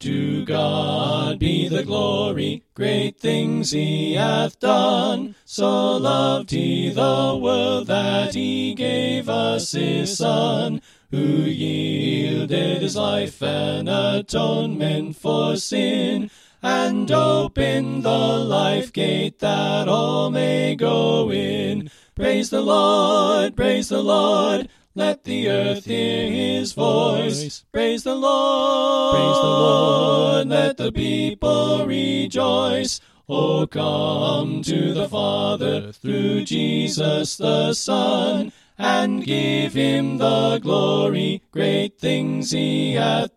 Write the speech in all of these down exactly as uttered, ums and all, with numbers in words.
To God be the glory, great things he hath done. So loved he the world that he gave us his Son, who yielded his life an atonement for sin, and opened the life gate that all may go in. Praise the Lord, praise the Lord, let the earth hear his voice. Praise the Lord, praise the Lord, let the people rejoice. O come to the Father through Jesus the Son, and give him the glory, great things he hath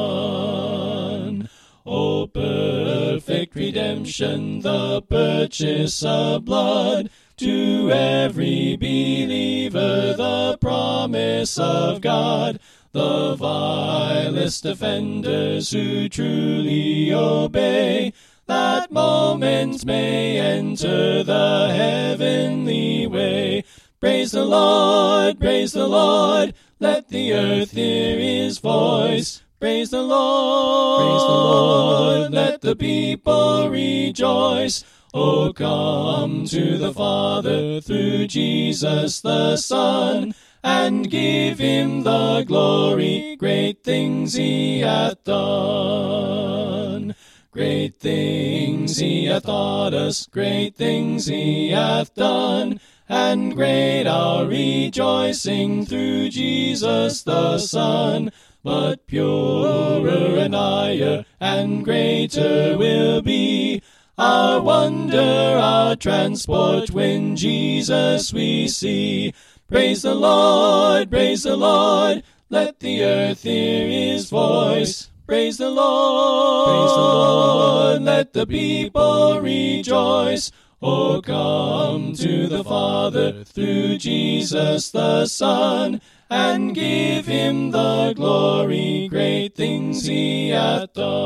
done. O perfect redemption, the purchase of blood, to every believer the promise of God. The vilest offenders who truly obey, that moment may enter the heavenly way. Praise the Lord, praise the Lord, let the earth hear his voice. Praise the Lord, praise the Lord, let the people rejoice. O come to the Father through Jesus the Son, and give him the glory, great things he hath done. Great things he hath taught us, great things he hath done, and great our rejoicing through Jesus the Son. But purer and higher and greater will be our wonder, our transport, when Jesus we see. Praise the Lord, praise the Lord, let the earth hear his voice. Praise the Lord, praise the Lord, let the people rejoice. O come to the Father through Jesus the Son, and give him the glory, great things he hath done.